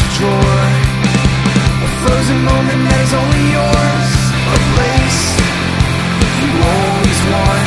drawer, a frozen moment that is only yours, a place you always want.